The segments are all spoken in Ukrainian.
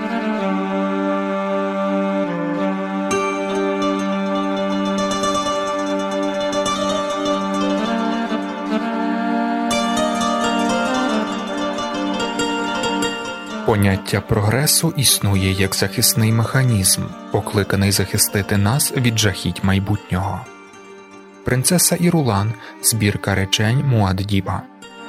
Поняття прогресу існує як захисний механізм, покликаний захистити нас від жахіть майбутнього. Принцеса Ірулан. Збірка речень Муад'діба.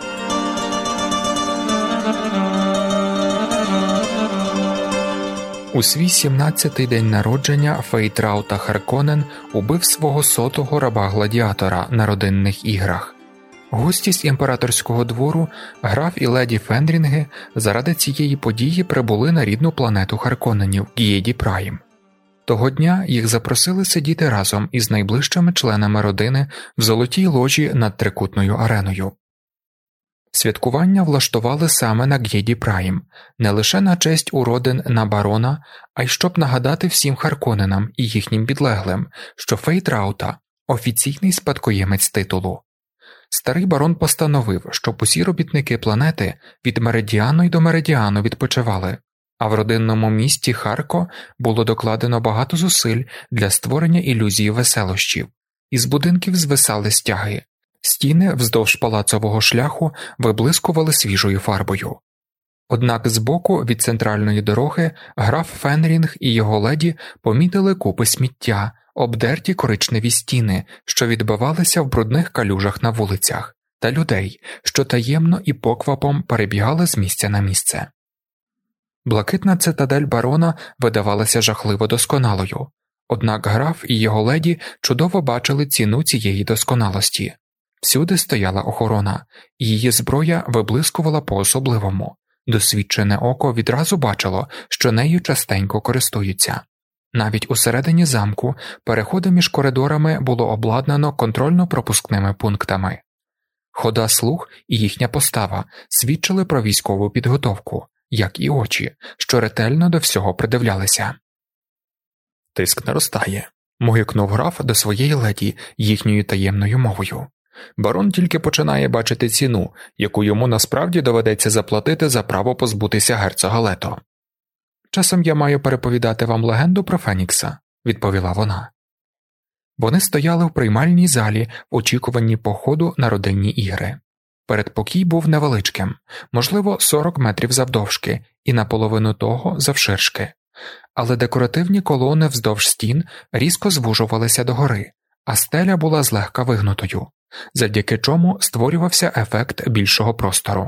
У свій 17-й день народження Фейтраута Харконен убив свого 100-го раба-гладіатора на родинних іграх. Гості з імператорського двору, граф і леді Фенрінги, заради цієї події прибули на рідну планету Харконенів Г'єді Прайм. Того дня їх запросили сидіти разом із найближчими членами родини в золотій ложі над трикутною ареною. Святкування влаштували саме на Г'єді Прайм, не лише на честь уродин на барона, а й щоб нагадати всім Харконенам і їхнім підлеглим, що Фейтраута – офіційний спадкоємець титулу. Старий барон постановив, щоб усі робітники планети від меридіану й до меридіану відпочивали, а в родинному місті Харко було докладено багато зусиль для створення ілюзії веселощів. Із будинків звисали стяги, стіни вздовж палацового шляху виблискували свіжою фарбою. Однак збоку від центральної дороги граф Фенрінг і його леді помітили купи сміття, обдерті коричневі стіни, що відбивалися в брудних калюжах на вулицях, та людей, що таємно і поквапом перебігали з місця на місце. Блакитна цитадель барона видавалася жахливо досконалою, однак граф і його леді чудово бачили ціну цієї досконалості. Всюди стояла охорона, і її зброя виблискувала по-особливому. Досвідчене око відразу бачило, що нею частенько користуються. Навіть усередині замку переходи між коридорами було обладнано контрольно-пропускними пунктами. Хода слуг і їхня постава свідчили про військову підготовку, як і очі, що ретельно до всього придивлялися. «Тиск наростає», – мугикнув граф до своєї леді їхньою таємною мовою. «Барон тільки починає бачити ціну, яку йому насправді доведеться заплатити за право позбутися герцога Лето». «Часом я маю переповідати вам легенду про Фенікса», – відповіла вона. Вони стояли в приймальній залі в очікуванні походу на родинні ігри. Передпокій був невеличким, можливо 40 метрів завдовжки і наполовину того завширшки, але декоративні колони вздовж стін різко звужувалися догори, а стеля була злегка вигнутою, завдяки чому створювався ефект більшого простору.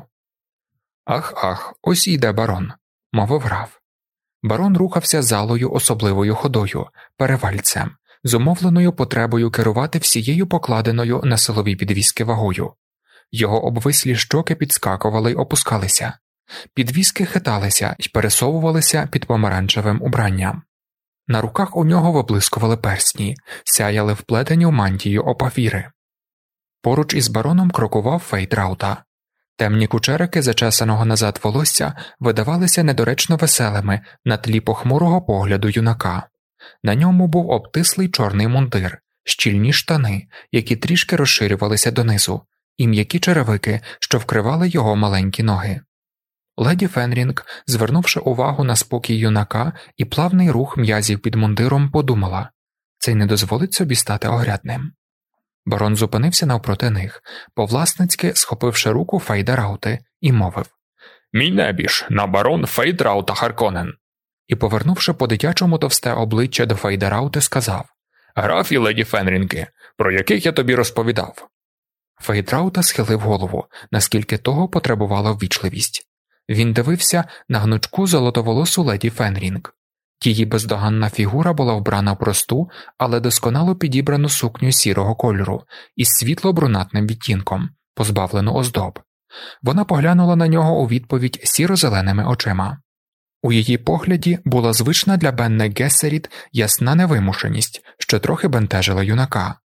«Ах, ось і йде барон», – мовив граф. Барон рухався залою особливою ходою, перевальцем, з умовленою потребою керувати всією покладеною на силові підвіски вагою. Його обвислі щоки підскакували й опускалися. Підвіски хиталися й пересовувалися під помаранчевим убранням. На руках у нього виблискували персні, сяяли вплетені в мантію опафіри. Поруч із бароном крокував Фейтраута. Темні кучерики зачесаного назад волосся видавалися недоречно веселими на тлі похмурого погляду юнака. На ньому був обтислий чорний мундир, щільні штани, які трішки розширювалися донизу, і м'які черевики, що вкривали його маленькі ноги. Леді Фенрінг, звернувши увагу на спокій юнака і плавний рух м'язів під мундиром, подумала – цей не дозволить собі стати огрядним. Барон зупинився навпроти них, повласницьки схопивши руку Фейдераути, і мовив «Мій небіж, на барон Фейдраута Харконен!» І, повернувши по-дитячому товсте обличчя до Фейдераути, сказав «Граф і леді Фенрінги, про яких я тобі розповідав?» Фейдраута схилив голову, наскільки того потребувала ввічливість. Він дивився на гнучку золотоволосу леді Фенрінг. Її бездоганна фігура була вбрана в просту, але досконало підібрану сукню сірого кольору із світло-брунатним відтінком, позбавлену оздоб. Вона поглянула на нього у відповідь сіро-зеленими очима. У її погляді була звична для Бенне Гессеріт ясна невимушеність, що трохи бентежила юнака.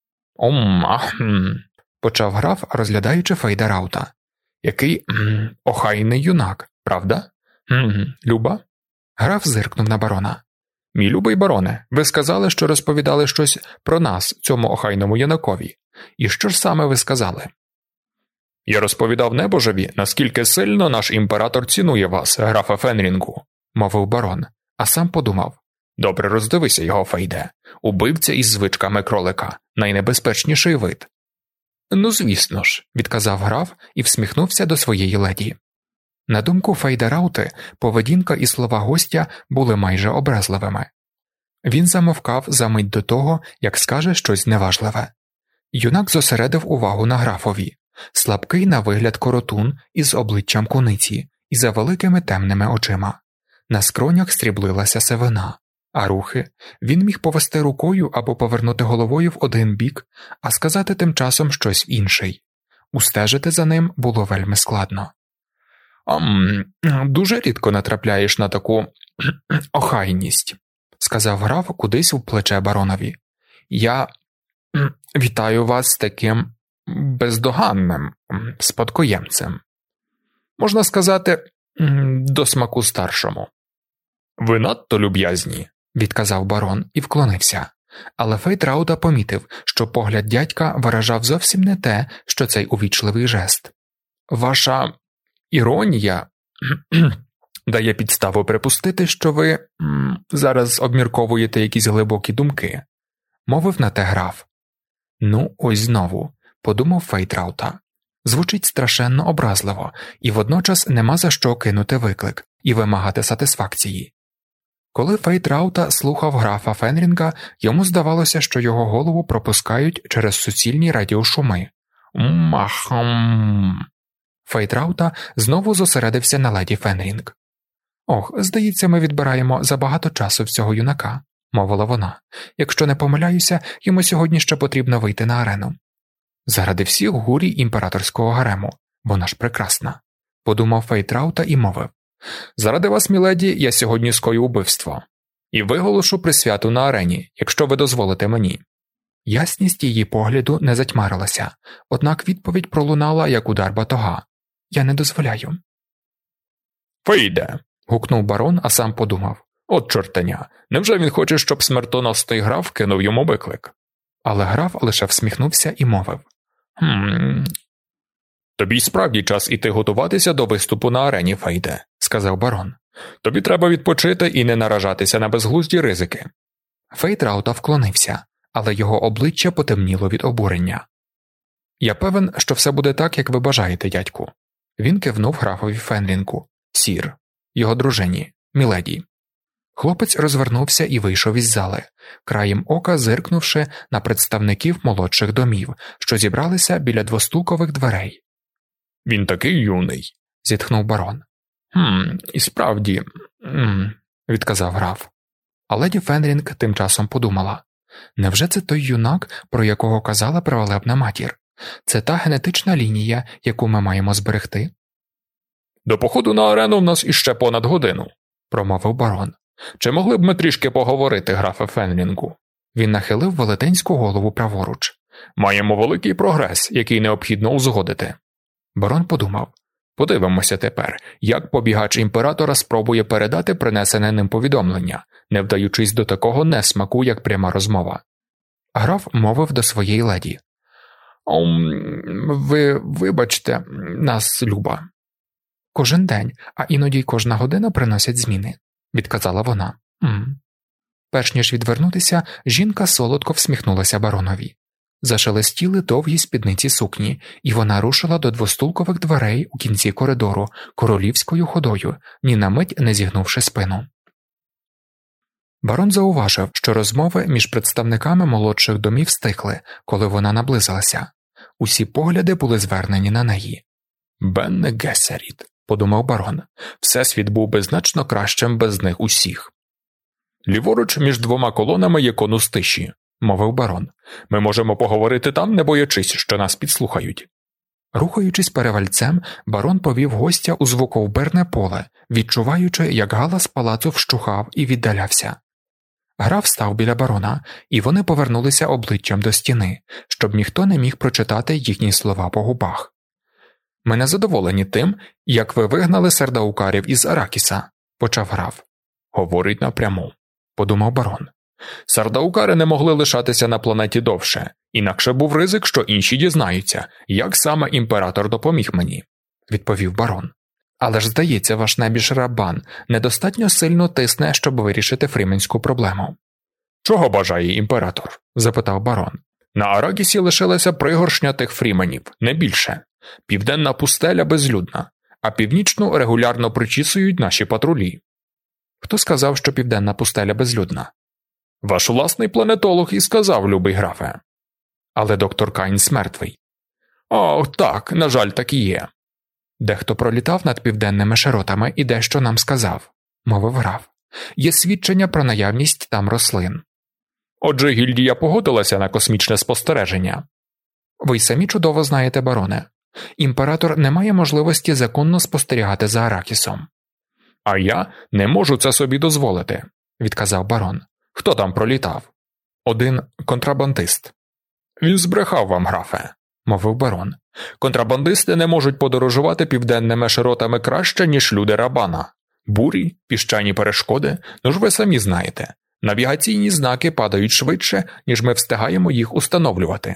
Почав граф, розглядаючи Фейдераута. «Який охайний юнак, правда? Люба?» Граф зиркнув на барона. «Мій любий бароне, ви сказали, що розповідали щось про нас, цьому охайному юнакові. І що ж саме ви сказали?» «Я розповідав небожеві, наскільки сильно наш імператор цінує вас, графа Фенрінгу», мовив барон, а сам подумав: добре роздивися його, Фейде. Убивця із звичками кролика. Найнебезпечніший вид. Ну, звісно ж, відказав граф і всміхнувся до своєї леді. На думку Фейдераути, поведінка і слова гостя були майже образливими. Він замовкав за мить до того, як скаже щось неважливе. Юнак зосередив увагу на графові. Слабкий на вигляд коротун із обличчям куниці і за великими темними очима. На скронях стріблилася сивина, а рухи він міг повести рукою або повернути головою в один бік, а сказати тим часом щось в інший. Устежити за ним було вельми складно. Дуже рідко натрапляєш на таку охайність, сказав граф кудись у плече баронові. Я вітаю вас з таким бездоганним спадкоємцем. Можна сказати, до смаку старшому. Ви надто люб'язні, відказав барон і вклонився. Але Фейтраута помітив, що погляд дядька виражав зовсім не те, що цей увічливий жест. Ваша іронія дає підставу припустити, що ви зараз обмірковуєте якісь глибокі думки, мовив на те граф. Ну, ось знову, подумав Фейтраута. Звучить страшенно образливо, і водночас нема за що кинути виклик і вимагати сатисфакції. Коли Фейтраута слухав графа Фенрінга, йому здавалося, що його голову пропускають через суцільні радіошуми. Махам. Фейтраута знову зосередився на леді Фенрінг. «Ох, здається, ми відбираємо забагато часу в цього юнака», – мовила вона. «Якщо не помиляюся, йому сьогодні ще потрібно вийти на арену». «Заради всіх гурій імператорського гарему. Вона ж прекрасна», – подумав Фейтраута і мовив. «Заради вас, міледі, я сьогодні скою убивство. І виголошу присвяту на арені, якщо ви дозволите мені». Ясність її погляду не затьмарилася, однак відповідь пролунала, як удар батога. «Я не дозволяю». «Фейде!» – гукнув барон, а сам подумав. «От чортеня, невже він хоче, щоб смертоносний граф кинув йому виклик?» Але граф лише всміхнувся і мовив. «Тобі й справді час іти готуватися до виступу на арені, Фейде», – сказав барон. «Тобі треба відпочити і не наражатися на безглузді ризики». Фейтраута вклонився, але його обличчя потемніло від обурення. «Я певен, що все буде так, як ви бажаєте, дядьку». Він кивнув графові Фенрінгу. «Сір, його дружині, міледі». Хлопець розвернувся і вийшов із зали, краєм ока зиркнувши на представників молодших домів, що зібралися біля двостулкових дверей. «Він такий юний», – зітхнув барон. І справді, відказав граф. А леді Фенрінг тим часом подумала. Невже це той юнак, про якого казала праволебна матір? Це та генетична лінія, яку ми маємо зберегти? «До походу на арену в нас іще понад годину», – промовив барон. «Чи могли б ми трішки поговорити, графе Фенрінгу?» Він нахилив велетенську голову праворуч. «Маємо великий прогрес, який необхідно узгодити». Барон подумав. Подивимося тепер, як побігач імператора спробує передати принесене ним повідомлення, не вдаючись до такого несмаку, як пряма розмова. Граф мовив до своєї леді. «Ви вибачте нас, Люба». «Кожен день, а іноді й кожна година приносять зміни», – відказала вона. Перш ніж відвернутися, жінка солодко всміхнулася баронові. Зашелестіли довгі спідниці сукні, і вона рушила до двостулкових дверей у кінці коридору королівською ходою, ні на мить не зігнувши спину. Барон зауважив, що розмови між представниками молодших домів стихли, коли вона наблизилася. Усі погляди були звернені на неї. «Бенне Гессеріт», – подумав барон, – «всесвіт був би значно кращим без них усіх». «Ліворуч між двома колонами є конус тиші», – мовив барон. «Ми можемо поговорити там, не боячись, що нас підслухають». Рухаючись перевальцем, барон повів гостя у звуковбирне поле, відчуваючи, як галас палацу вщухав і віддалявся. Граф став біля барона, і вони повернулися обличчям до стіни, щоб ніхто не міг прочитати їхні слова по губах. «Ми не задоволені тим, як ви вигнали сердаукарів із Аракіса», – почав граф. «Говорить напряму», – подумав барон. «Сардаукари не могли лишатися на планеті довше, інакше був ризик, що інші дізнаються, як саме імператор допоміг мені», – відповів барон. Але ж, здається, ваш небіж Раббан недостатньо сильно тисне, щоб вирішити фріменську проблему. Чого бажає імператор? Запитав барон. На Аракісі лишилася пригоршня тих фріменів, не більше. Південна пустеля безлюдна, а північну регулярно причісують наші патрулі. Хто сказав, що південна пустеля безлюдна? Ваш власний планетолог і сказав, любий графе. Але доктор Кайнс мертвий. О, так, на жаль, так і є. Дехто пролітав над південними широтами і дещо нам сказав, мовив граф. Є свідчення про наявність там рослин. Отже, гільдія погодилася на космічне спостереження. Ви й самі чудово знаєте, бароне. Імператор не має можливості законно спостерігати за Аракісом. А я не можу це собі дозволити, відказав барон. Хто там пролітав? Один контрабандист. Він збрехав вам, графе, мовив барон. Контрабандисти не можуть подорожувати південними широтами краще, ніж люди Раббана. Бурі, піщані перешкоди, ну ж ви самі знаєте. Навігаційні знаки падають швидше, ніж ми встигаємо їх установлювати.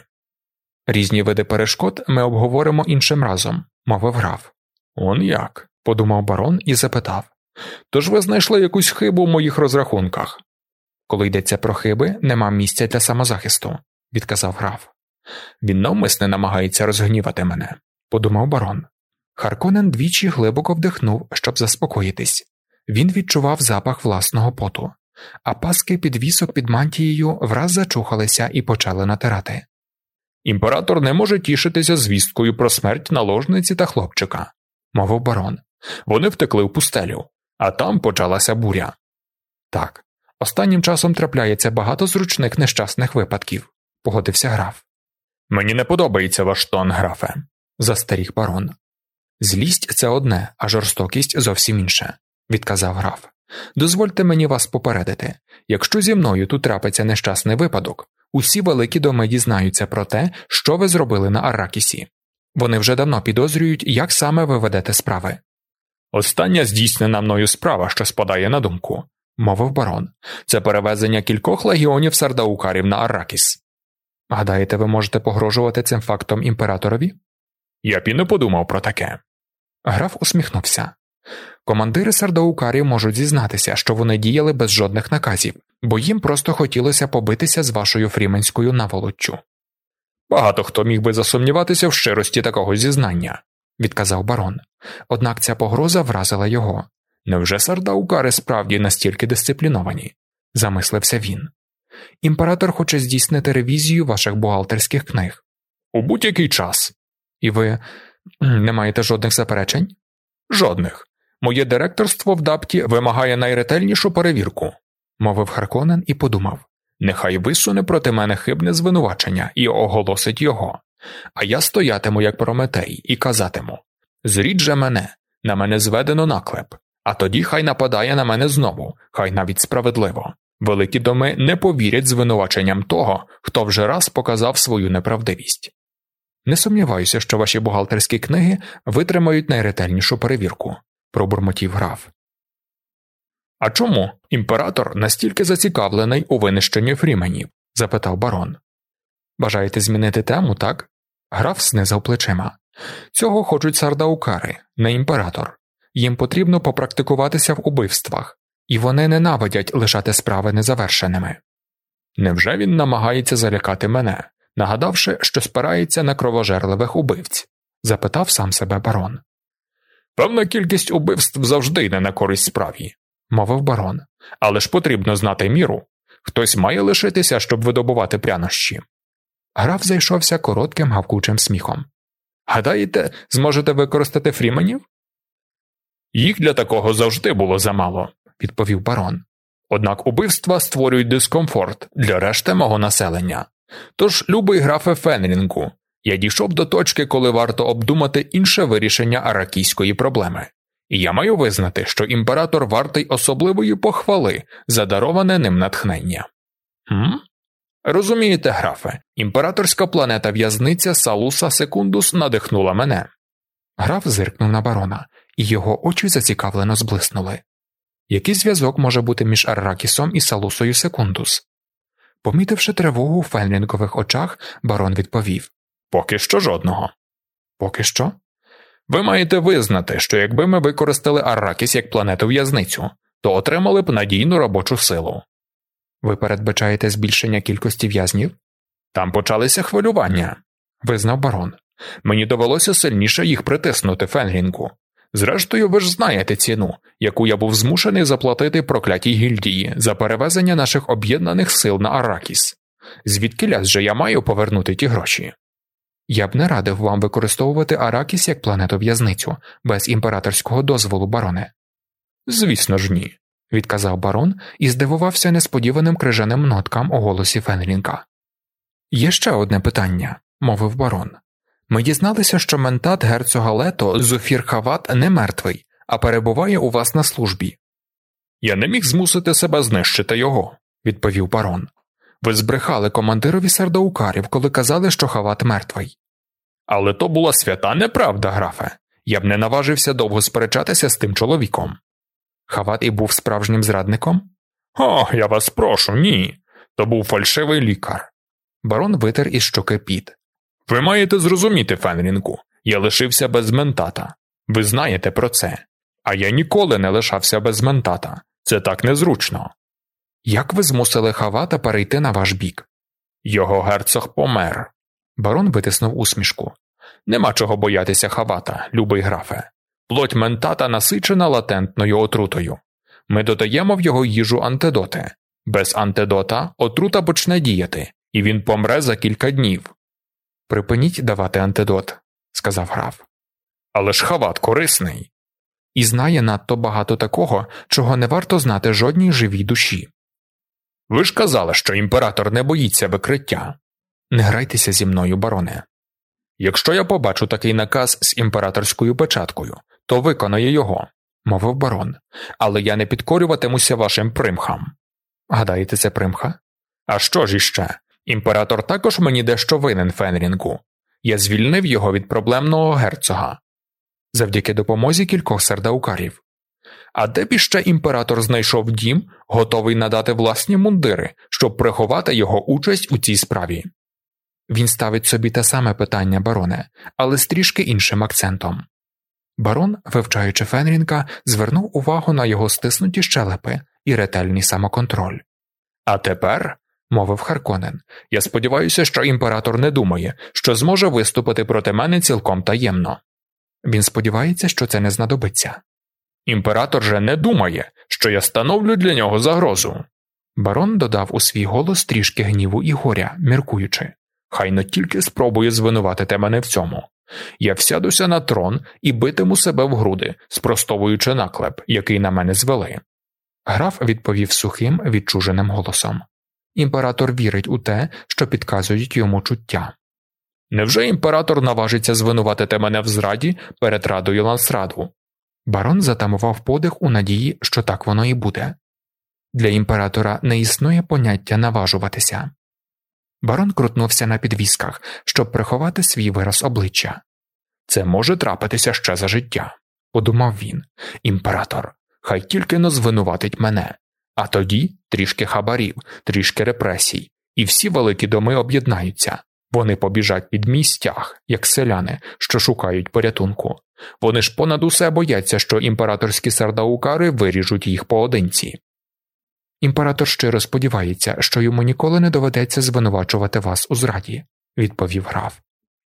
Різні види перешкод ми обговоримо іншим разом, мовив граф. Он як, подумав барон і запитав. Тож ви знайшли якусь хибу в моїх розрахунках? Коли йдеться про хиби, нема місця для самозахисту, відказав граф. Він навмисне намагається розгнівати мене, подумав барон. Харконен двічі глибоко вдихнув, щоб заспокоїтись. Він відчував запах власного поту, а паски підвісок під мантією враз зачухалися і почали натирати. Імператор не може тішитися звісткою про смерть наложниці та хлопчика, мовив барон. Вони втекли в пустелю, а там почалася буря. Так, останнім часом трапляється багато зручних нещасних випадків, погодився граф. Мені не подобається ваш тон, графе, застеріг барон. Злість – це одне, а жорстокість – зовсім інше, відказав граф. Дозвольте мені вас попередити. Якщо зі мною тут трапиться нещасний випадок, усі великі доми дізнаються про те, що ви зробили на Аракісі. Вони вже давно підозрюють, як саме ви ведете справи. Остання здійснена мною справа, що спадає на думку, мовив барон. Це перевезення кількох легіонів сардаукарів на Аракіс. Гадаєте, ви можете погрожувати цим фактом імператорові? Я б і не подумав про таке. Граф усміхнувся. Командири сардаукарів можуть зізнатися, що вони діяли без жодних наказів, бо їм просто хотілося побитися з вашою фріменською наволоччю. Багато хто міг би засумніватися в щирості такого зізнання, відказав барон. Однак ця погроза вразила його. Невже сардаукари справді настільки дисципліновані? Замислився він. Імператор хоче здійснити ревізію ваших бухгалтерських книг. У будь-який час. І ви не маєте жодних заперечень? Жодних. Моє директорство в Дапті вимагає найретельнішу перевірку, мовив Харконен і подумав. Нехай висуне проти мене хибне звинувачення і оголосить його. А я стоятиму, як Прометей, і казатиму: зрідь же мене, на мене зведено наклеп, а тоді хай нападає на мене знову, хай навіть справедливо. Великі доми не повірять звинуваченням того, хто вже раз показав свою неправдивість. Не сумніваюся, що ваші бухгалтерські книги витримають найретельнішу перевірку, пробурмотів граф. А чому імператор настільки зацікавлений у винищенні фріменів? Запитав барон. Бажаєте змінити тему, так? Граф знизав плечима. Цього хочуть сардаукари, не імператор. Їм потрібно попрактикуватися в убивствах, і вони ненавидять лишати справи незавершеними. Невже він намагається залякати мене, нагадавши, що спирається на кровожерливих убивць? Запитав сам себе барон. Певна кількість убивств завжди йде на користь справі, мовив барон. Але ж потрібно знати міру. Хтось має лишитися, щоб видобувати прянощі. Граф зайшовся коротким гавкучим сміхом. Гадаєте, зможете використати фріменів? Їх для такого завжди було замало, відповів барон. Однак убивства створюють дискомфорт для решти мого населення. Тож, любий графе Фенрінгу, я дійшов до точки, коли варто обдумати інше вирішення аракійської проблеми. І я маю визнати, що імператор вартий особливої похвали за дароване ним натхнення. Розумієте, графе, імператорська планета-в'язниця Салуса Секундус надихнула мене. Граф зиркнув на барона, і його очі зацікавлено зблиснули. Який зв'язок може бути між Арракісом і Салусою Секундус? Помітивши тривогу у Фенрінгових очах, барон відповів. Поки що жодного. Поки що? Ви маєте визнати, що якби ми використали Арракіс як планету-в'язницю, то отримали б надійну робочу силу. Ви передбачаєте збільшення кількості в'язнів? Там почалися хвилювання, визнав барон. Мені довелося сильніше їх притиснути, Фенрінку. Зрештою, ви ж знаєте ціну, яку я був змушений заплатити проклятій гільдії за перевезення наших об'єднаних сил на Арракіс. Звідкилясь же я маю повернути ті гроші? Я б не радив вам використовувати Арракіс як планету-в'язницю без імператорського дозволу, бароне. Звісно ж ні, відказав барон і здивувався несподіваним крижаним ноткам у голосі Фенрінка. Є ще одне питання, мовив барон. Ми дізналися, що ментат герцога Лето Зуфір Хават не мертвий, а перебуває у вас на службі. Я не міг змусити себе знищити його, відповів барон. Ви збрехали командирові сардаукарів, коли казали, що Хават мертвий. Але то була свята неправда, графе. Я б не наважився довго сперечатися з тим чоловіком. Хават і був справжнім зрадником? О, я вас прошу, ні. То був фальшивий лікар. Барон витер із щоки піт. Ви маєте зрозуміти, Фенрінку, я лишився без ментата. Ви знаєте про це. А я ніколи не лишався без ментата. Це так незручно. Як ви змусили Хавата перейти на ваш бік? Його герцог помер. Барон витиснув усмішку. Нема чого боятися Хавата, любий графе. Плоть ментата насичена латентною отрутою. Ми додаємо в його їжу антидоти. Без антидота отрута почне діяти, і він помре за кілька днів. Припиніть давати антидот, сказав граф. Але ж Хават корисний. І знає надто багато такого, чого не варто знати жодній живій душі. Ви ж казали, що імператор не боїться викриття. Не грайтеся зі мною, бароне. Якщо я побачу такий наказ з імператорською печаткою, то виконаю його, мовив барон. Але я не підкорюватимуся вашим примхам. Гадаєте, це примха? А що ж іще? Імператор також мені дещо винен, Фенрінку. Я звільнив його від проблемного герцога. Завдяки допомозі кількох сардаукарів. А де б іще імператор знайшов дім, готовий надати власні мундири, щоб приховати його участь у цій справі? Він ставить собі те саме питання, бароне, але з трішки іншим акцентом. Барон, вивчаючи Фенрінка, звернув увагу на його стиснуті щелепи і ретельний самоконтроль. А тепер, мовив Харконен, я сподіваюся, що імператор не думає, що зможе виступити проти мене цілком таємно. Він сподівається, що це не знадобиться. Імператор же не думає, що я становлю для нього загрозу. Барон додав у свій голос трішки гніву і горя, міркуючи. Хай но тільки спробує звинуватити мене в цьому. Я всядуся на трон і битиму себе в груди, спростовуючи наклеп, який на мене звели. Граф відповів сухим, відчуженим голосом. Імператор вірить у те, що підказують йому чуття. Невже імператор наважиться звинуватити мене в зраді перед Радою Лансраду? Барон затамував подих у надії, що так воно і буде. Для імператора не існує поняття наважуватися. Барон крутнувся на підвісках, щоб приховати свій вираз обличчя. «Це може трапитися ще за життя», – подумав він. «Імператор, хай тільки не звинуватить мене. А тоді трішки хабарів, трішки репресій, і всі великі доми об'єднаються. Вони побіжать під мій стяг, як селяни, що шукають порятунку. Вони ж понад усе бояться, що імператорські сардаукари виріжуть їх поодинці». «Імператор щиро сподівається, що йому ніколи не доведеться звинувачувати вас у зраді», – відповів граф.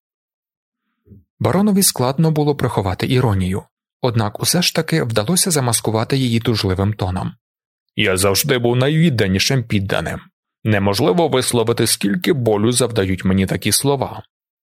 Баронові складно було приховати іронію, однак усе ж таки вдалося замаскувати її тужливим тоном. «Я завжди був найвідданішим підданим. Неможливо висловити, скільки болю завдають мені такі слова».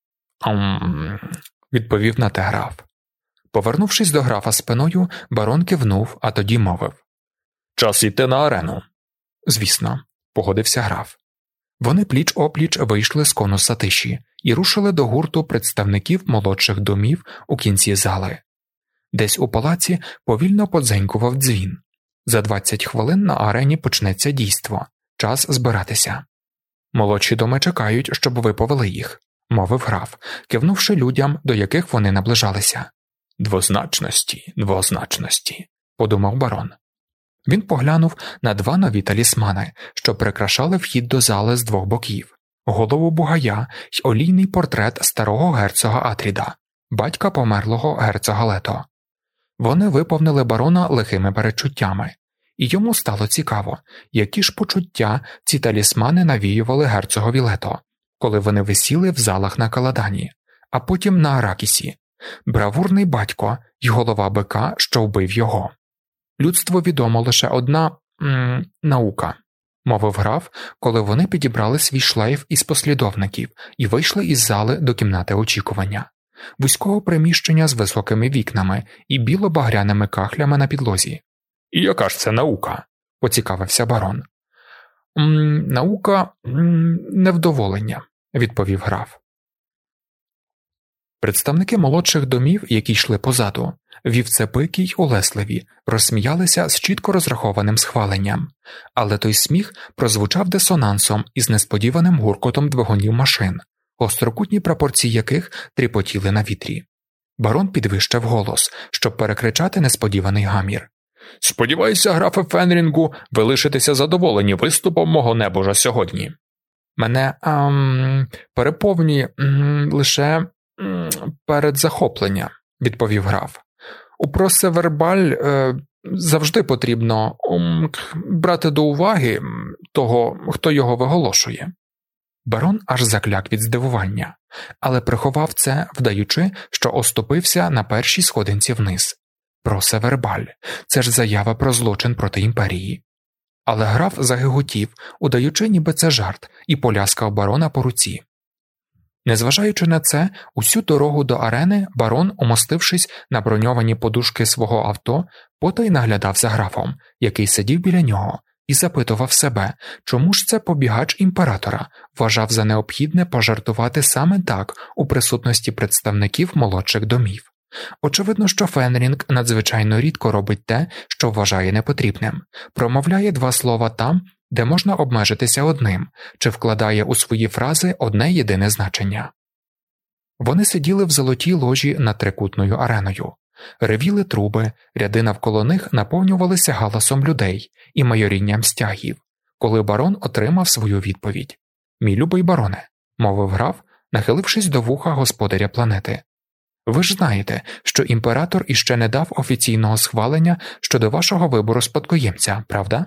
Відповів на те граф. Повернувшись до графа спиною, барон кивнув, а тоді мовив. «Час йти на арену». «Звісно», – погодився граф. Вони пліч-опліч вийшли з конуса тиші і рушили до гурту представників молодших домів у кінці зали. Десь у палаці повільно подзенькував дзвін. За 20 хвилин на арені почнеться дійство. Час збиратися. «Молодші доми чекають, щоб ви повели їх», – мовив граф, кивнувши людям, до яких вони наближалися. «Двозначності», – подумав барон. Він поглянув на два нові талісмани, що прикрашали вхід до зали з двох боків, голову бугая й олійний портрет старого герцога Атріда. батька померлого герцога Лето. Вони виповнили барона лихими перечуттями, і йому стало цікаво, які ж почуття ці талісмани навіювали герцогові Лето, коли вони висіли в залах на Каладані, а потім на Аракісі. Бравурний батько й голова бика, що вбив його. Людству відомо лише одна наука, мовив граф, коли вони підібрали свій шлейф із послідовників і вийшли із зали до кімнати очікування, вузького приміщення з високими вікнами і біло-багряними кахлями на підлозі. «І яка ж це наука?» – поцікавився барон. «Наука невдоволення», – відповів граф. Представники молодших домів, які йшли позаду, вівцепики й улесливі, розсміялися з чітко розрахованим схваленням, але той сміх прозвучав дисонансом із несподіваним гуркотом двигунів машин, гострокутні прапорці яких тріпотіли на вітрі. Барон підвищив голос, щоб перекричати несподіваний гамір. «Сподіваюся, графе Фенрінгу, ви лишитеся задоволені виступом мого небожа сьогодні». «Мене, переповнює лише передзахоплення», – відповів граф. «У просевербаль завжди потрібно брати до уваги того, хто його виголошує». Барон аж закляк від здивування, але приховав це, вдаючи, що оступився на першій сходинці вниз. Просевербаль – це ж заява про злочин проти імперії. Але граф загиготів, удаючи, ніби це жарт, і поляскав барона по руці. Незважаючи на це, усю дорогу до арени барон, умостившись на броньовані подушки свого авто, потай наглядав за графом, який сидів біля нього, і запитував себе, чому ж це побігач імператора вважав за необхідне пожартувати саме так у присутності представників молодших домів. Очевидно, що Фенрінг надзвичайно рідко робить те, що вважає непотрібним, промовляє два слова там, де можна обмежитися одним, чи вкладає у свої фрази одне єдине значення. Вони сиділи в золотій ложі над трикутною ареною. Ревіли труби, ряди навколо них наповнювалися галасом людей і майорінням стягів, коли барон отримав свою відповідь. «Мій любий бароне», – мовив граф, нахилившись до вуха господаря планети. «Ви ж знаєте, що імператор іще не дав офіційного схвалення щодо вашого вибору спадкоємця, правда?»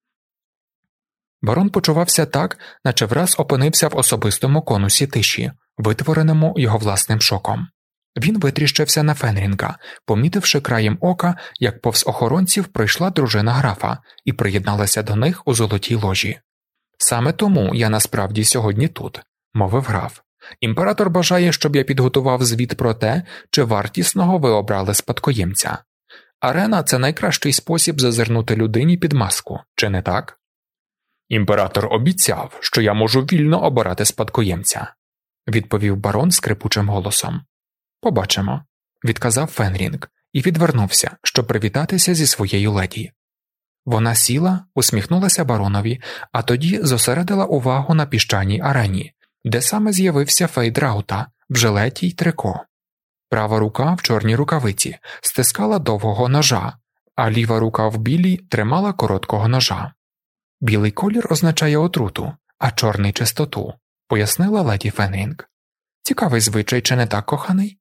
Барон почувався так, наче враз опинився в особистому конусі тиші, витвореному його власним шоком. Він витріщився на Фенрінга, помітивши краєм ока, як повз охоронців пройшла дружина графа і приєдналася до них у золотій ложі. «Саме тому я насправді сьогодні тут», – мовив граф. «Імператор бажає, щоб я підготував звіт про те, чи вартісного ви обрали спадкоємця. Арена – це найкращий спосіб зазирнути людині під маску, чи не так?» «Імператор обіцяв, що я можу вільно обирати спадкоємця», – відповів барон скрипучим голосом. «Побачимо», – відказав Фенрінг і відвернувся, щоб привітатися зі своєю леді. Вона сіла, усміхнулася баронові, а тоді зосередила увагу на піщаній арені, де саме з'явився Фейдраута в жилеті й трико. Права рука в чорній рукавиці стискала довгого ножа, а ліва рука в білій тримала короткого ножа. «Білий колір означає отруту, а чорний – чистоту», – пояснила леді Фенрінг. «Цікавий звичай, чи не так, коханий?»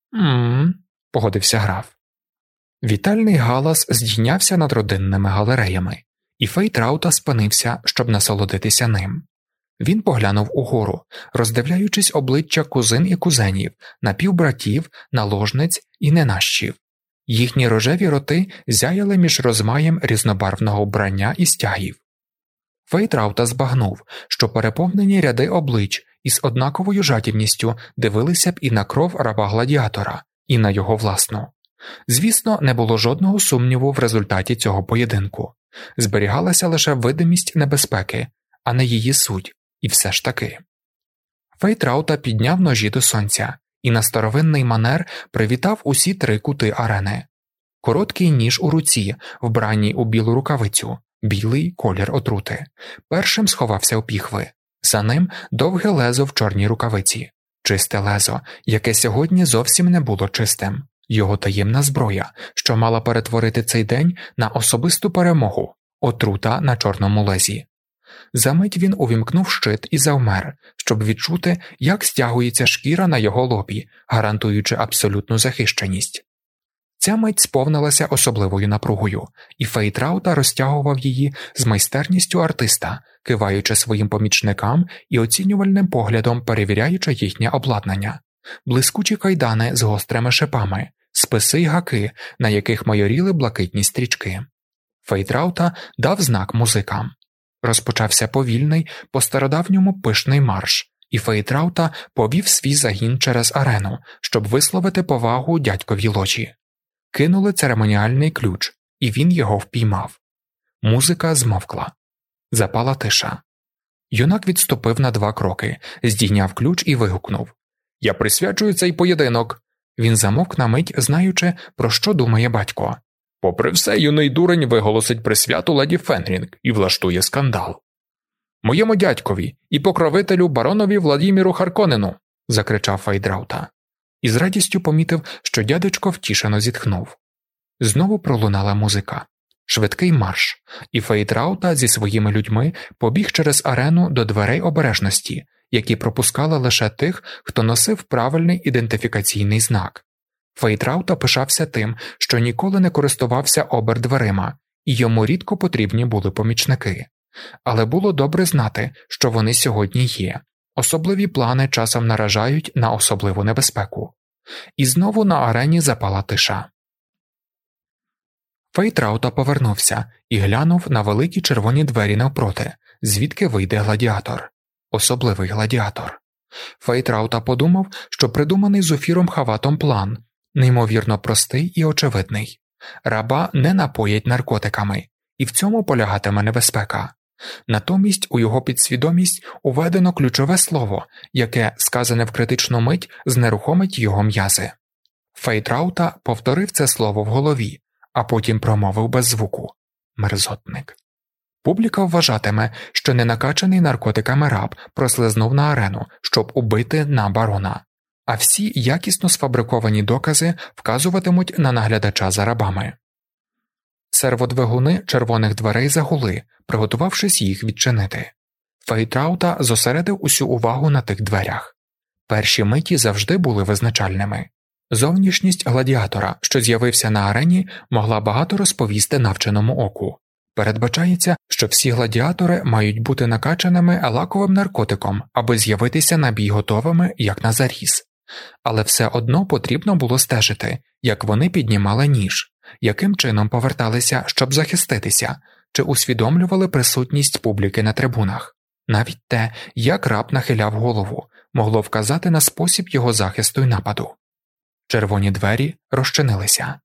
погодився граф. Вітальний галас здійнявся над родинними галереями, і Фейтраута спинився, щоб насолодитися ним. Він поглянув угору, роздивляючись обличчя кузин і кузенів, напівбратів, наложниць і ненащів. Їхні рожеві роти зяяли між розмаєм різнобарвного вбрання і стягів. Фейтраута збагнув, що переповнені ряди облич із однаковою жадібністю дивилися б і на кров раба-гладіатора, і на його власну. Звісно, не було жодного сумніву в результаті цього поєдинку. Зберігалася лише видимість небезпеки, а не її суть, і все ж таки. Фейтраута підняв ножі до сонця і на старовинний манер привітав усі три кути арени. Короткий ніж у руці, вбраній у білу рукавицю, білий колір отрути. Першим сховався у піхви. За ним довге лезо в чорній рукавиці. Чисте лезо, яке сьогодні зовсім не було чистим. Його таємна зброя, що мала перетворити цей день на особисту перемогу. Отрута на чорному лезі. Замить він увімкнув щит і завмер, щоб відчути, як стягується шкіра на його лобі, гарантуючи абсолютну захищеність. Ця мить сповнилася особливою напругою, і Фейтраута розтягував її з майстерністю артиста, киваючи своїм помічникам і оцінювальним поглядом перевіряючи їхнє обладнання, блискучі кайдани з гострими шипами, списи й гаки, на яких майоріли блакитні стрічки. Фейтраута дав знак музикам. Розпочався повільний, по-стародавньому пишний марш, і Фейтраута повів свій загін через арену, щоб висловити повагу дядьковій ложі. Кинули церемоніальний ключ, і він його впіймав. Музика змовкла. Запала тиша. Юнак відступив на 2 кроки, здійняв ключ і вигукнув: «Я присвячую цей поєдинок!» Він замовк на мить, знаючи, про що думає батько. «Попри все, юний дурень виголосить присвяту леді Фенрінг і влаштує скандал. Моєму дядькові і покровителю баронові Владіміру Харконену!» – закричав Фейтраута. І з радістю помітив, що дядечко втішено зітхнув. Знову пролунала музика. Швидкий марш, і Фейтраута зі своїми людьми побіг через арену до дверей обережності, які пропускали лише тих, хто носив правильний ідентифікаційний знак. Фейтраута пишався тим, що ніколи не користувався обердверима, і йому рідко потрібні були помічники. Але було добре знати, що вони сьогодні є. Особливі плани часом наражають на особливу небезпеку. І знову на арені запала тиша. Фейтраута повернувся і глянув на великі червоні двері навпроти, звідки вийде гладіатор. Особливий гладіатор. Фейтраута подумав, що придуманий Зуфіром Хаватом план неймовірно простий і очевидний. Раба не напоять наркотиками, і в цьому полягатиме небезпека. Натомість у його підсвідомість уведено ключове слово, яке, сказане в критичну мить, знерухомить його м'язи. Фейтраута повторив це слово в голові, а потім промовив без звуку: «Мерзотник». Публіка вважатиме, що ненакачаний наркотиками раб прослизнув на арену, щоб убити на барона. А всі якісно сфабриковані докази вказуватимуть на наглядача за рабами. Серводвигуни червоних дверей загули, приготувавшись їх відчинити. Фейтраута зосередив усю увагу на тих дверях. Перші миті завжди були визначальними. Зовнішність гладіатора, що з'явився на арені, могла багато розповісти навченому оку. Передбачається, що всі гладіатори мають бути накачаними лаковим наркотиком, аби з'явитися на бій готовими, як на заріз. Але все одно потрібно було стежити, як вони піднімали ніж, яким чином поверталися, щоб захиститися, чи усвідомлювали присутність публіки на трибунах. Навіть те, як раб нахиляв голову, могло вказати на спосіб його захисту й нападу. Червоні двері розчинилися.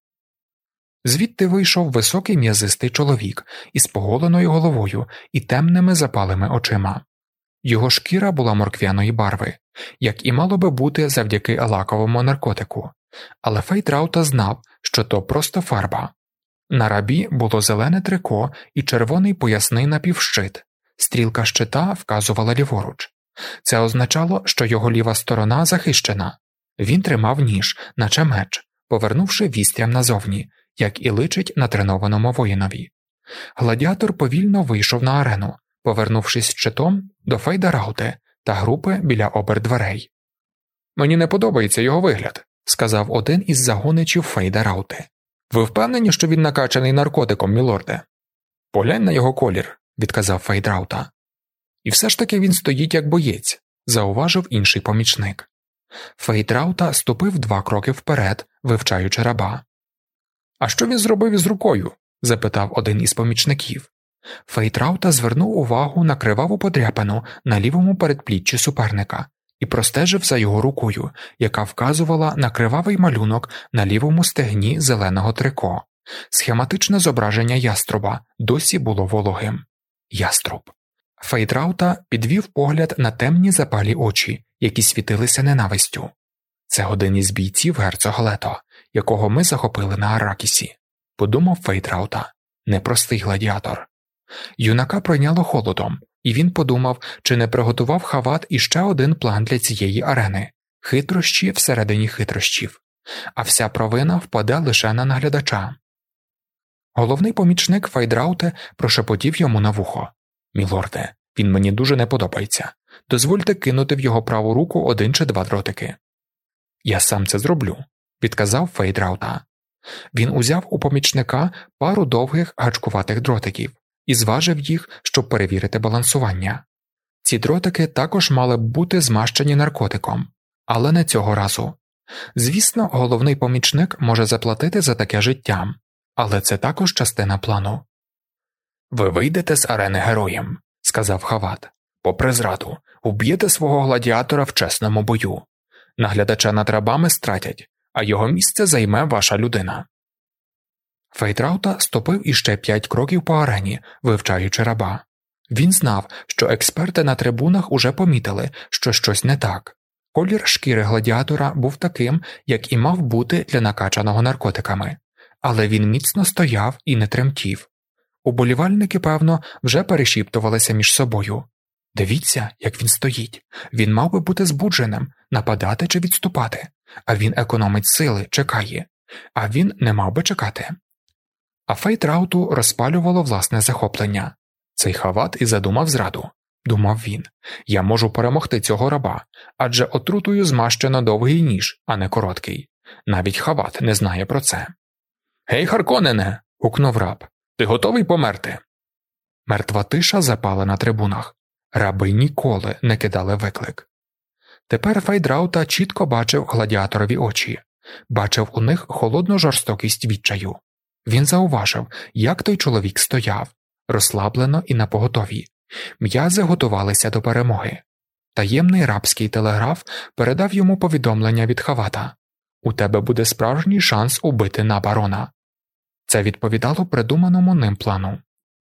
Звідти вийшов високий м'язистий чоловік із поголеною головою і темними запалими очима. Його шкіра була морквяної барви, як і мало би бути завдяки лаковому наркотику, але Фейтраута знав, що то просто фарба. На рабі було зелене трико і червоний поясний напівщит, стрілка щита вказувала ліворуч. Це означало, що його ліва сторона захищена. Він тримав ніж, наче меч, повернувши вістрям назовні, як і личить натренованому воїнові. Гладіатор повільно вийшов на арену, повернувшись щитом до Фейдараути та групи біля обердверей. «Мені не подобається його вигляд», – сказав один із загоничів Фейдараути. «Ви впевнені, що він накачаний наркотиком, мілорде?» «Поглянь на його колір», – відказав Фейдраута. «І все ж таки він стоїть як боєць», – зауважив інший помічник. Фейтраута ступив 2 кроки вперед, вивчаючи раба. «А що він зробив із рукою?» – запитав один із помічників. Фейтраута звернув увагу на криваву подряпину на лівому передпліччі суперника і простежив за його рукою, яка вказувала на кривавий малюнок на лівому стегні зеленого трико. Схематичне зображення яструба досі було вологим. Яструб. Фейтраута підвів погляд на темні запалі очі, які світилися ненавистю. «Це один із бійців герцога Лето, якого ми захопили на Аракісі», – подумав Фейтраута. Непростий гладіатор. Юнака пройняло холодом, і він подумав, чи не приготував Хават іще один план для цієї арени – хитрощі всередині хитрощів. А вся провина впаде лише на наглядача. Головний помічник Фейдрауте прошепотів йому на вухо. Мілорде, він мені дуже не подобається. Дозвольте кинути в його праву руку 1 чи 2 дротики. Я сам це зроблю, відказав Фейдраута. Він узяв у помічника пару довгих гачкуватих дротиків і зважив їх, щоб перевірити балансування. Ці дротики також мали б бути змащені наркотиком, але не цього разу. Звісно, головний помічник може заплатити за таке життям, але це також частина плану. «Ви вийдете з арени героєм», – сказав Хават. «Попри зраду, уб'єте свого гладіатора в чесному бою. Наглядача над рабами стратять, а його місце займе ваша людина». Фейдраута ступив іще 5 кроків по арені, вивчаючи раба. Він знав, що експерти на трибунах уже помітили, що щось не так. Колір шкіри гладіатора був таким, як і мав бути для накачаного наркотиками. Але він міцно стояв і не тремтів. Уболівальники, певно, вже перешіптувалися між собою. Дивіться, як він стоїть. Він мав би бути збудженим, нападати чи відступати. А він економить сили, чекає. А він не мав би чекати. А Фейдрауту розпалювало власне захоплення. Цей Хават і задумав зраду. Думав він. Я можу перемогти цього раба, адже отрутою змащено довгий ніж, а не короткий. Навіть Хават не знає про це. «Гей, Харконене!» – гукнув раб. «Ти готовий померти?» Мертва тиша запала на трибунах. Раби ніколи не кидали виклик. Тепер Фейдраута чітко бачив гладіаторові очі. Бачив у них холодну жорстокість відчаю. Він зауважив, як той чоловік стояв, розслаблено і напоготові. М'язи готувалися до перемоги. Таємний рабський телеграф передав йому повідомлення від Хавата. «У тебе буде справжній шанс убити Набарона». Це відповідало придуманому ним плану.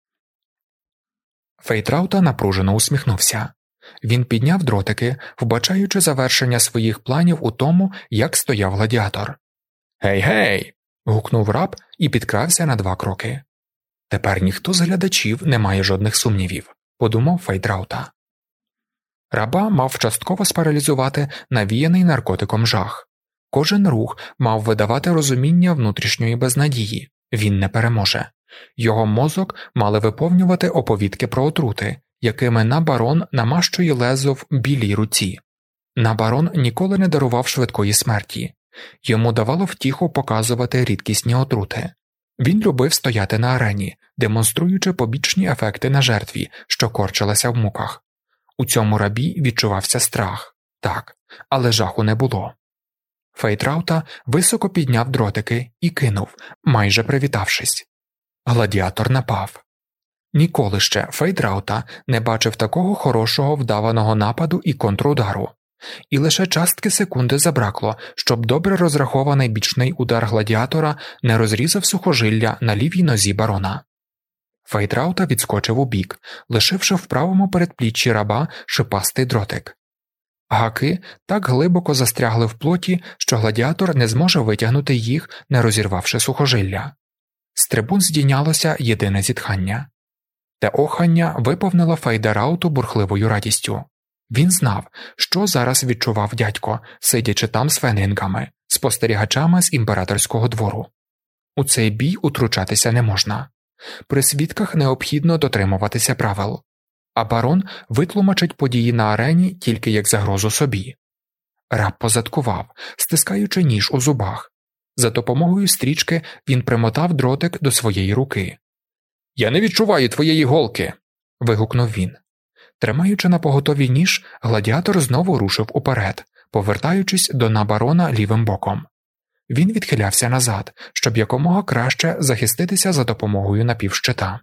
Фейдраута напружено усміхнувся. Він підняв дротики, вбачаючи завершення своїх планів у тому, як стояв гладіатор. «Гей-гей!» – гукнув раб і підкрався на 2 кроки. «Тепер ніхто з глядачів не має жодних сумнівів», – подумав Фейдраута. Раба мав частково спаралізувати навіяний наркотиком жах. Кожен рух мав видавати розуміння внутрішньої безнадії. Він не переможе. Його мозок мали виповнювати оповідки про отрути, якими Набарон намащує лезо в білій руці. Набарон ніколи не дарував швидкої смерті. Йому давало втіху показувати рідкісні отрути. Він любив стояти на арені, демонструючи побічні ефекти на жертві, що корчилася в муках. У цьому рабі відчувався страх. Так, але жаху не було. Фейдраута високо підняв дротики і кинув, майже привітавшись. Гладіатор напав. Ніколи ще Фейдраута не бачив такого хорошого вдаваного нападу і контрудару. І лише частки секунди забракло, щоб добре розрахований бічний удар гладіатора не розрізав сухожилля на лівій нозі барона. Фейдраута відскочив убік, лишивши в правому передпліччі раба шипастий дротик. Гаки так глибоко застрягли в плоті, що гладіатор не зможе витягнути їх, не розірвавши сухожилля. З трибун здійнялося єдине зітхання. Те охання виповнило Фейдрауту бурхливою радістю. Він знав, що зараз відчував дядько, сидячи там з фенрінгами, спостерігачами з імператорського двору. У цей бій утручатися не можна. При свідках необхідно дотримуватися правил. А барон витлумачить події на арені тільки як загрозу собі. Раб позадкував, стискаючи ніж у зубах. За допомогою стрічки він примотав дротик до своєї руки. «Я не відчуваю твоєї голки!» – вигукнув він. Тримаючи напоготові ніж, гладіатор знову рушив уперед, повертаючись до Набарона лівим боком. Він відхилявся назад, щоб якомога краще захиститися за допомогою напівщита.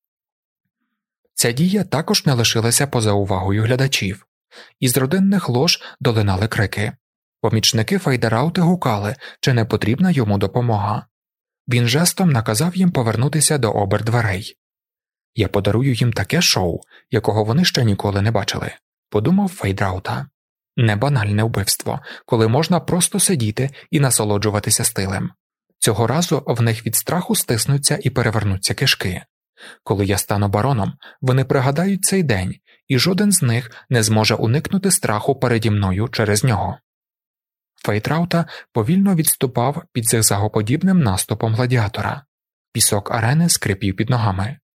Ця дія також не лишилася поза увагою глядачів. Із родинних лож долинали крики. Помічники Фейдраути гукали, чи не потрібна йому допомога. Він жестом наказав їм повернутися до обердверей. «Я подарую їм таке шоу, якого вони ще ніколи не бачили», – подумав Фейдраута. Не банальне вбивство, коли можна просто сидіти і насолоджуватися стилем. Цього разу в них від страху стиснуться і перевернуться кишки. Коли я стану бароном, вони пригадають цей день, і жоден з них не зможе уникнути страху переді мною через нього. Фейдраута повільно відступав під зигзагоподібним наступом гладіатора. Пісок арени скрипів під ногами.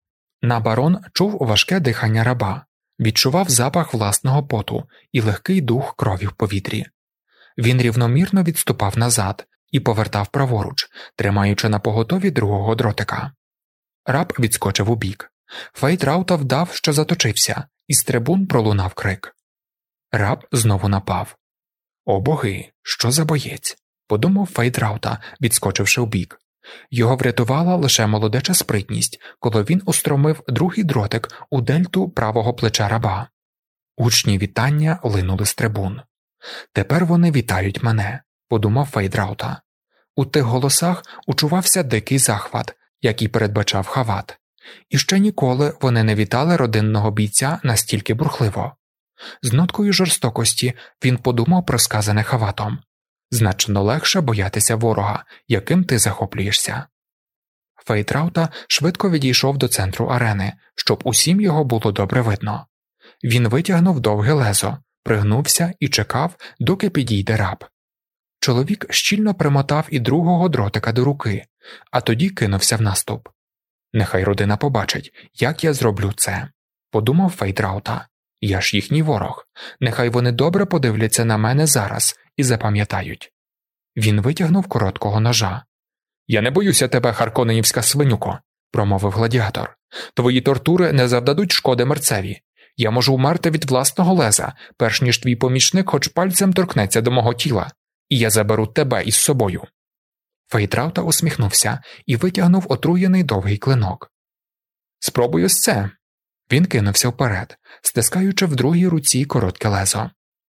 Барон чув важке дихання раба, відчував запах власного поту і легкий дух крові в повітрі. Він рівномірно відступав назад і повертав праворуч, тримаючи напоготові другого дротика. Раб відскочив убік. Фейтраута вдав, що заточився, і з трибун пролунав крик. Раб знову напав. «О боги, що за боєць?» – подумав Фейтраута, відскочивши вбік. Його врятувала лише молодеча спритність, коли він устромив другий дротик у дельту правого плеча раба. Учні вітання линули з трибун. «Тепер вони вітають мене», – подумав Фейтраута. У тих голосах учувався дикий захват, який передбачав Хават. І ще ніколи вони не вітали родинного бійця настільки бурхливо. З ноткою жорстокості він подумав про сказане Хаватом. Значно легше боятися ворога, яким ти захоплюєшся. Фейтраута швидко відійшов до центру арени, щоб усім його було добре видно. Він витягнув довге лезо, пригнувся і чекав, доки підійде раб. Чоловік щільно примотав і другого дротика до руки, а тоді кинувся в наступ. «Нехай родина побачить, як я зроблю це», – подумав Фейтраута. «Я ж їхній ворог. Нехай вони добре подивляться на мене зараз і запам'ятають». Він витягнув короткого ножа. «Я не боюся тебе, харконенівська свинюко», – промовив гладіатор. «Твої тортури не завдадуть шкоди мерцеві. Я можу вмерти від власного леза, перш ніж твій помічник хоч пальцем торкнеться до мого тіла, і я заберу тебе із собою». Фейтраута усміхнувся і витягнув отруєний довгий клинок. «Спробуй ось це». Він кинувся вперед, стискаючи в другій руці коротке лезо.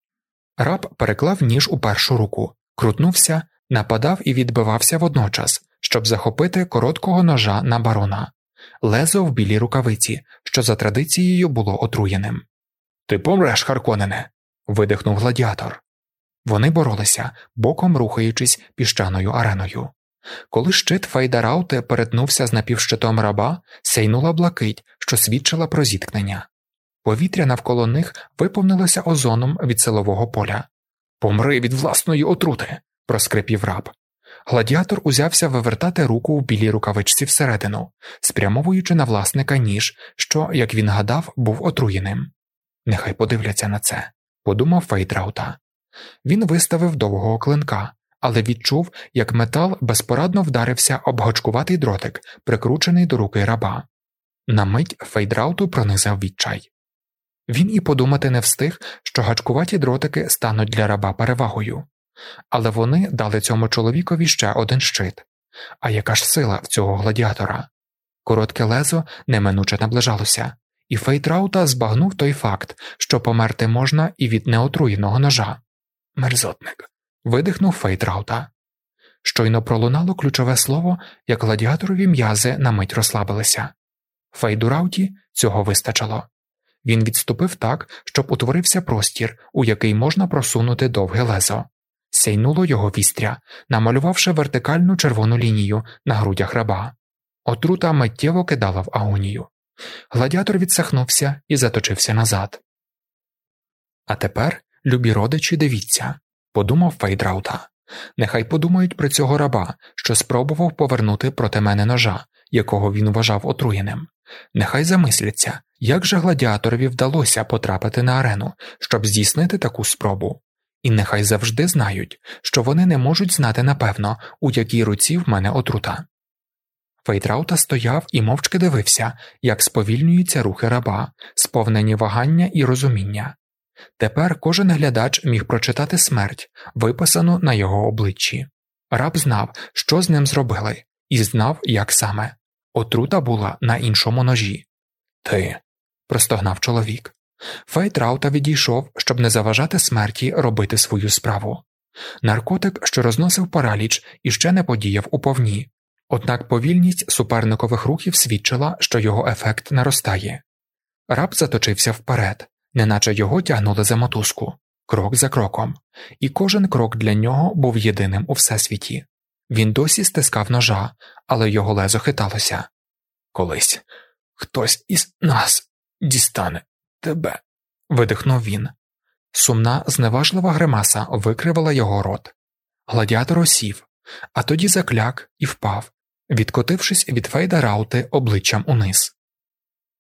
Раб переклав ніж у першу руку, крутнувся, нападав і відбивався водночас, щоб захопити короткого ножа на барона. Лезо в білій рукавиці, що за традицією було отруєним. «Ти помреш, Харконене!» – видихнув гладіатор. Вони боролися, боком рухаючись піщаною ареною. Коли щит Фейдараути перетнувся з напівщитом раба, сяйнула блакить, що свідчила про зіткнення. Повітря навколо них виповнилося озоном від силового поля. «Помри від власної отрути!» – проскрипів раб. Гладіатор узявся вивертати руку в білій рукавичці всередину, спрямовуючи на власника ніж, що, як він гадав, був отруєним. «Нехай подивляться на це», – подумав Фейтраута. Він виставив довгого клинка, але відчув, як метал безпорадно вдарився об гачкуватий дротик, прикручений до руки раба. На мить Фейдрауту пронизав відчай. Він і подумати не встиг, що гачкуваті дротики стануть для раба перевагою. Але вони дали цьому чоловікові ще один щит. А яка ж сила в цього гладіатора? Коротке лезо неминуче наближалося, і Фейтраута збагнув той факт, що померти можна і від неотруєного ножа. «Мерзотник», – видихнув Фейтраута. Щойно пролунало ключове слово, як гладіаторові м'язи на мить розслабилися. Фейдурауті цього вистачило. Він відступив так, щоб утворився простір, у який можна просунути довге лезо. Сяйнуло його вістря, намалювавши вертикальну червону лінію на грудях раба. Отрута миттєво кидала в агонію. Гладіатор відсахнувся і заточився назад. «А тепер, любі родичі, дивіться», – подумав Фейдраута. «Нехай подумають про цього раба, що спробував повернути проти мене ножа, якого він вважав отруєним. Нехай замисляться, як же гладіаторові вдалося потрапити на арену, щоб здійснити таку спробу. І нехай завжди знають, що вони не можуть знати напевно, у якій руці в мене отрута». Фейтраута стояв і мовчки дивився, як сповільнюються рухи раба, сповнені вагання і розуміння. Тепер кожен глядач міг прочитати смерть, виписану на його обличчі. Раб знав, що з ним зробили, і знав, як саме. Отрута була на іншому ножі. «Ти», – простогнав чоловік. Фейтраута відійшов, щоб не заважати смерті робити свою справу. Наркотик, що розносив параліч, іще не подіяв уповні. Однак повільність суперникових рухів свідчила, що його ефект наростає. Раб заточився вперед, неначе його тягнули за мотузку, крок за кроком, і кожен крок для нього був єдиним у всесвіті. Він досі стискав ножа, але його лезо хиталося. «Колись хтось із нас дістане тебе», – видихнув він. Сумна, зневажлива гримаса викривала його рот. Гладіатор осів, а тоді закляк і впав, відкотившись від Фейдараути обличчям униз.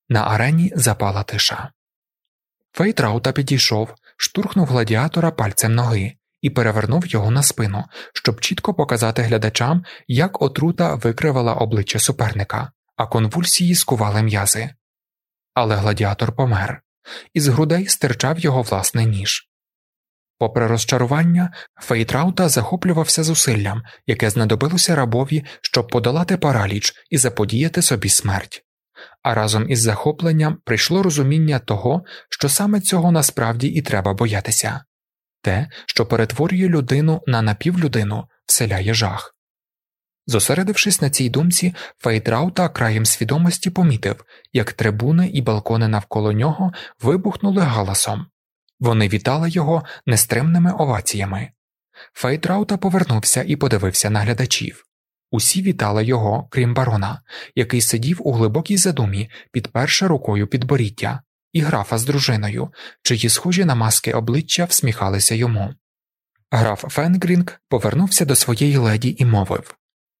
На арені запала тиша. Фейтраута підійшов, штурхнув гладіатора пальцем ноги і перевернув його на спину, щоб чітко показати глядачам, як отрута викривала обличчя суперника, а конвульсії скували м'язи. Але гладіатор помер. Із грудей стирчав його власний ніж. Попри розчарування, Фейтраута захоплювався зусиллям, яке знадобилося рабові, щоб подолати параліч і заподіяти собі смерть. А разом із захопленням прийшло розуміння того, що саме цього насправді і треба боятися. Те, що перетворює людину на напівлюдину, вселяє жах. Зосередившись на цій думці, Фейтраута краєм свідомості помітив, як трибуни і балкони навколо нього вибухнули галасом. Вони вітали його нестримними оваціями. Фейтраута повернувся і подивився на глядачів. Усі вітали його, крім барона, який сидів у глибокій задумі, підперши рукою підборіддя, і графа з дружиною, чиї схожі на маски обличчя всміхалися йому. Граф Фенгрінг повернувся до своєї леді і мовив: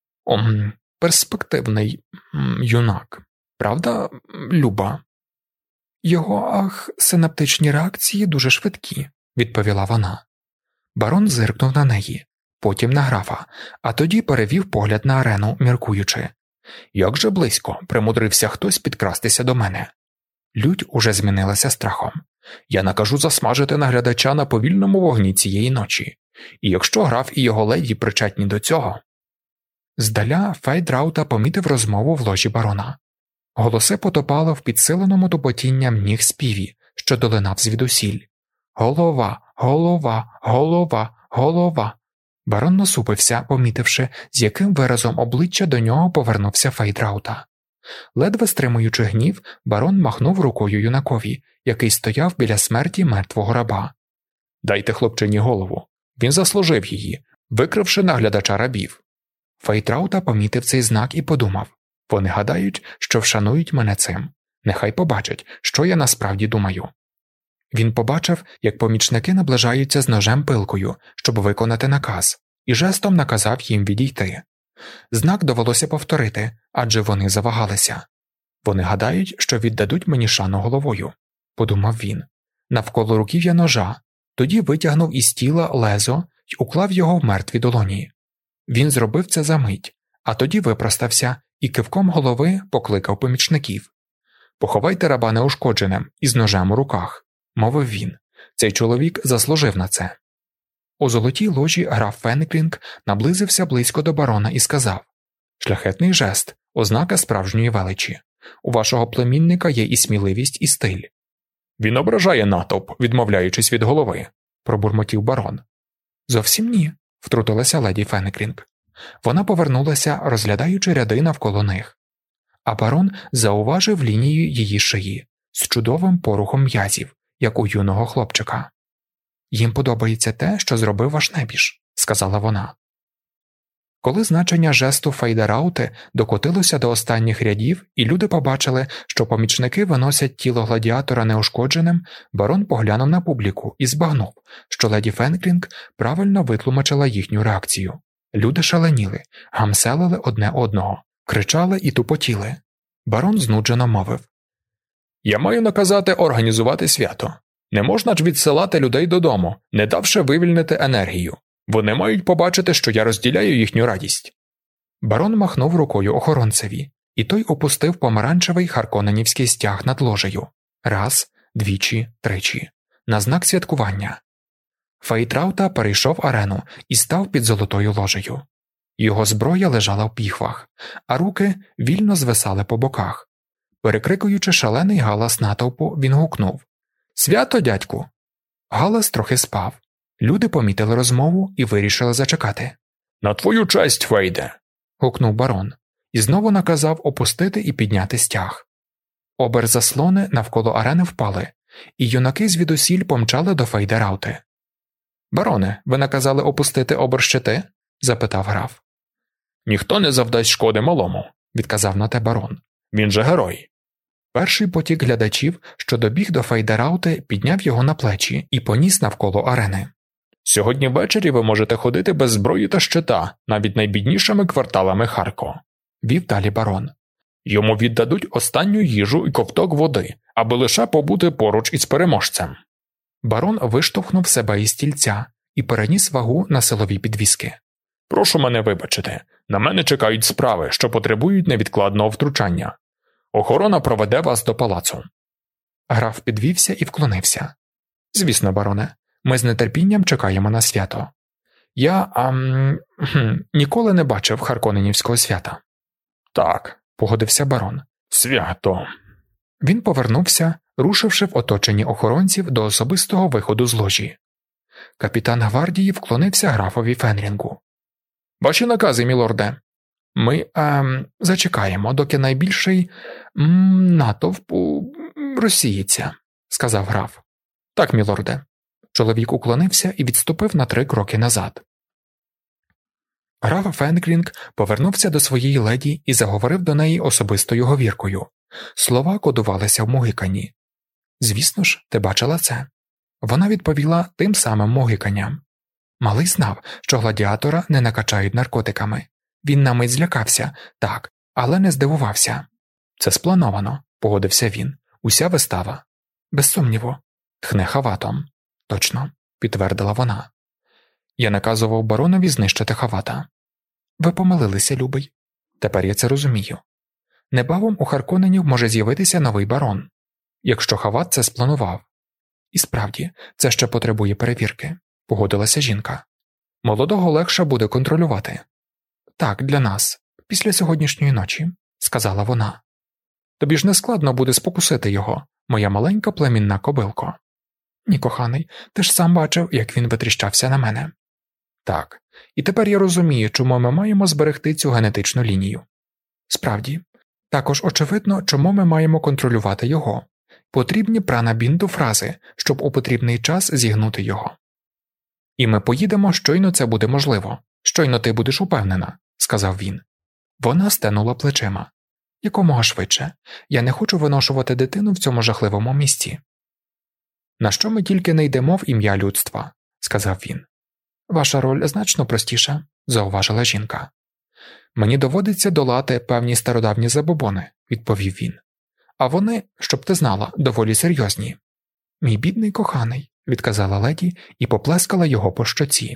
перспективний юнак. Правда, Люба? Його, синаптичні реакції дуже швидкі, відповіла вона. Барон зиркнув на неї, потім на графа, а тоді перевів погляд на арену, міркуючи. Як же близько примудрився хтось підкрастися до мене. Лють уже змінилася страхом. Я накажу засмажити наглядача на повільному вогні цієї ночі. І якщо граф і його леді причетні до цього... Здаля Фейтраута помітив розмову в ложі барона. Голоси потопало в підсиленому тупотінням ніг співі, що долинав звідусіль. Голова, голова, голова, голова. Барон насупився, помітивши, з яким виразом обличчя до нього повернувся Фейтраута. Ледве стримуючи гнів, барон махнув рукою юнакові, який стояв біля смерті мертвого раба. «Дайте хлопчині голову. Він заслужив її, викривши наглядача рабів». Фейтраута помітив цей знак і подумав: вони гадають, що вшанують мене цим. Нехай побачать, що я насправді думаю. Він побачив, як помічники наближаються з ножем-пилкою, щоб виконати наказ, і жестом наказав їм відійти. Знак довелося повторити, адже вони завагалися. Вони гадають, що віддадуть мені шану головою, подумав він. Навколо руків'я ножа, тоді витягнув із тіла лезо й уклав його в мертві долоні. Він зробив це за мить, а тоді випростався і кивком голови покликав помічників. «Поховайте раба неушкодженим і з ножем у руках», – мовив він. «Цей чоловік заслужив на це». У золотій ложі граф Фенгрінг наблизився близько до барона і сказав: «Шляхетний жест, ознака справжньої величі. У вашого племінника є і сміливість, і стиль». «Він ображає натовп, відмовляючись від голови», – пробурмотів барон. «Зовсім ні», – втрутилася леді Фенгрінг. Вона повернулася, розглядаючи ряди навколо них. А барон зауважив лінію її шиї з чудовим порухом м'язів, як у юного хлопчика. «Їм подобається те, що зробив ваш небіж», – сказала вона. Коли значення жесту Фейдераути докотилося до останніх рядів, і люди побачили, що помічники виносять тіло гладіатора неушкодженим, барон поглянув на публіку і збагнув, що леді Фенгрінг правильно витлумачила їхню реакцію. Люди шаленіли, гамселили одне одного, кричали і тупотіли. Барон знуджено мовив: «Я маю наказати організувати свято. Не можна ж відсилати людей додому, не давши вивільнити енергію. Вони мають побачити, що я розділяю їхню радість». Барон махнув рукою охоронцеві, і той опустив помаранчевий харконенівський стяг над ложею. Раз, двічі, тричі. На знак святкування. Фейтраута перейшов арену і став під золотою ложею. Його зброя лежала в піхвах, а руки вільно звисали по боках. Перекрикуючи шалений галас натовпу, він гукнув: «Свято, дядьку!» Галас трохи спав. Люди помітили розмову і вирішили зачекати. «На твою честь, Фейде!» – гукнув барон, і знову наказав опустити і підняти стяг. Оберзаслони навколо арени впали, і юнаки звідусіль помчали до Фейдераути. «Бароне, ви наказали опустити оберщити?» – запитав граф. «Ніхто не завдасть шкоди малому», – відказав на те барон. «Він же герой». Перший потік глядачів, що добіг до Фейдераути, підняв його на плечі і поніс навколо арени. «Сьогодні ввечері ви можете ходити без зброї та щита, навіть найбіднішими кварталами Харко», – вів далі барон. Йому віддадуть останню їжу і ковток води, аби лише побути поруч із переможцем. Барон виштовхнув себе із стільця і переніс вагу на силові підвіски. Прошу мене вибачити, на мене чекають справи, що потребують невідкладного втручання. Охорона проведе вас до палацу. Граф підвівся і вклонився. Звісно, бароне, ми з нетерпінням чекаємо на свято. Я ніколи не бачив Харконенівського свята. Так, погодився барон. Свято. Він повернувся, рушивши в оточенні охоронців до особистого виходу з ложі. Капітан гвардії вклонився графові Фенрінгу. Ваші накази, мілорде. Ми зачекаємо, доки найбільший натовп розсіється, сказав граф. Так, мілорде. Чоловік уклонився і відступив на 3 кроки назад. Граф Фенрінг повернувся до своєї леді і заговорив до неї особистою говіркою. Слова кодувалися в мугиканні. Звісно ж, ти бачила це. Вона відповіла тим самим мугиканням. Малий знав, що гладіатора не накачають наркотиками. Він на мить злякався, так, але не здивувався. Це сплановано, погодився він. Уся вистава. Без сумніву. Тхне хаватом. Точно, підтвердила вона. Я наказував баронові знищити хавата. Ви помилилися, любий. Тепер я це розумію. Небавом у Харконенів може з'явитися новий барон, якщо хават це спланував. І справді, це ще потребує перевірки, погодилася жінка. Молодого легше буде контролювати. Так, для нас, після сьогоднішньої ночі, сказала вона. Тобі ж не складно буде спокусити його, моя маленька племінна кобилко. Ні, коханий, ти ж сам бачив, як він витріщався на мене. Так, і тепер я розумію, чому ми маємо зберегти цю генетичну лінію. Справді, також очевидно, чому ми маємо контролювати його. Потрібні пранабінду фрази, щоб у потрібний час зігнути його. І ми поїдемо, щойно це буде можливо. Щойно ти будеш упевнена, сказав він. Вона стенула плечима. Якомога швидше. Я не хочу виношувати дитину в цьому жахливому місці. На що ми тільки не йдемо в ім'я людства, сказав він. Ваша роль значно простіша, зауважила жінка. Мені доводиться долати певні стародавні забобони, відповів він. А вони, щоб ти знала, доволі серйозні. Мій бідний коханий, відказала леді і поплескала його по щоці.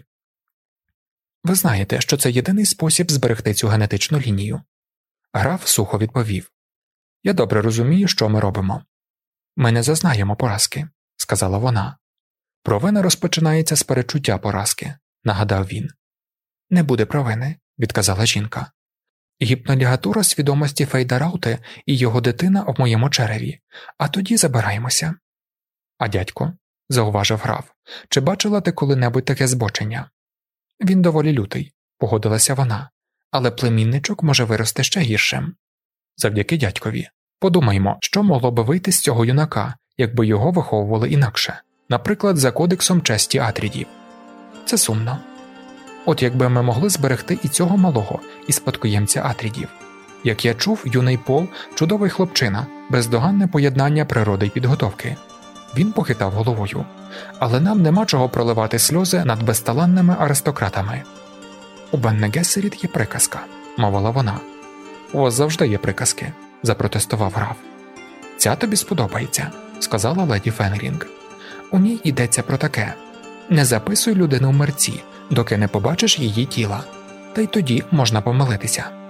Ви знаєте, що це єдиний спосіб зберегти цю генетичну лінію. Граф сухо відповів. Я добре розумію, що ми робимо. Ми не зазнаємо поразки, сказала вона. Провина розпочинається з перечуття поразки, нагадав він. Не буде провини, відказала жінка. Гіпнолігатура свідомості Фейдараути і його дитина в моєму череві, а тоді забираємося. А дядько, зауважив граф, чи бачила ти коли-небудь таке збочення? Він доволі лютий, погодилася вона, але племінничок може вирости ще гіршим. Завдяки дядькові. Подумаймо, що могло би вийти з цього юнака, якби його виховували інакше, наприклад, за кодексом честі Атрідів. Це сумно. От якби ми могли зберегти і цього малого, і спадкоємця Атрідів. Як я чув, юний Пол – чудовий хлопчина, бездоганне поєднання природи й підготовки. Він похитав головою. Але нам нема чого проливати сльози над безталанними аристократами. У Бенне Гессеріт є приказка, мовила вона. У вас завжди є приказки, запротестував граф. Ця тобі сподобається, сказала леді Фенрінг. У ній йдеться про таке. Не записуй людину в мерці, доки не побачиш її тіла. Та й тоді можна помилитися.